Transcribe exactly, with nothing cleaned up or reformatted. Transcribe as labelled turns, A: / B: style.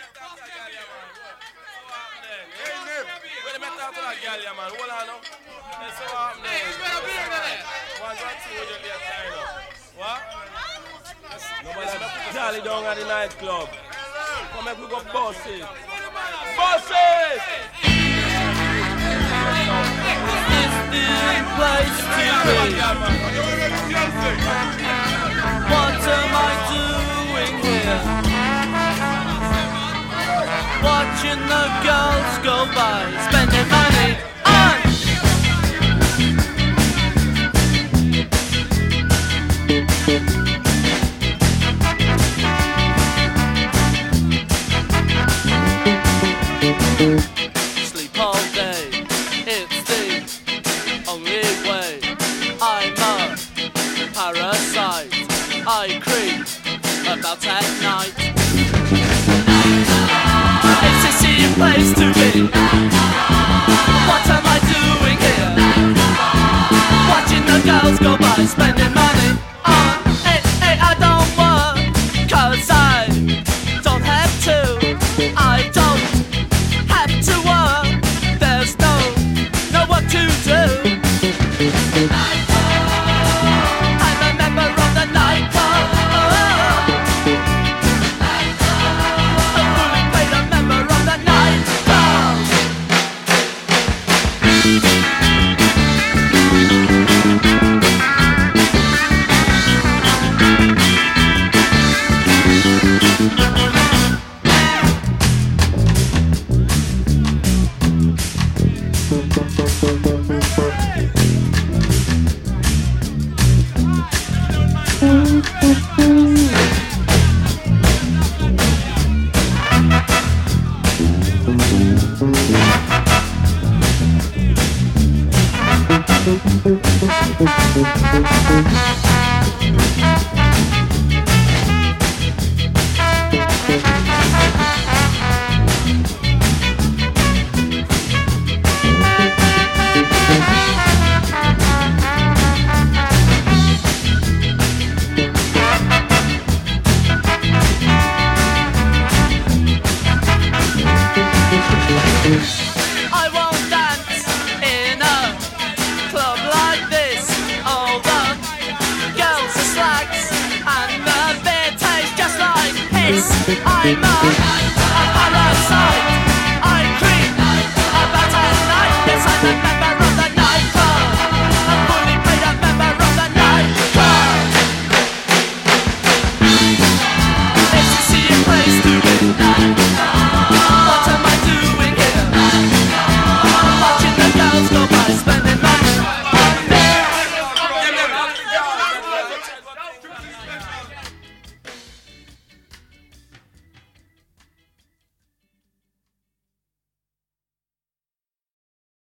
A: When I talk to that girl, yeah, man, hold on now. Let's see what happens. Hey, it's better beer than that. One, one, two, you get tired of. What? Nobody Charlie down at the nightclub. Come here, we go boss it. Boss it!
B: Is the place to be? What am I doing here? Watching the girls go by, spending money on sleep all day, it's the only way. I'm a parasite, I creep about at night. It's a silly place to be. What am I doing here? Watching the girls go by, spending money on hey, hey, I don't work, cause I don't have to. I don't have to work. There's no, no work to do. I'm a member of the nightclub. A fully paid a member of the nightclub. I won't dance in a club like this. All the girls are slags and the beer tastes just like piss. I'm a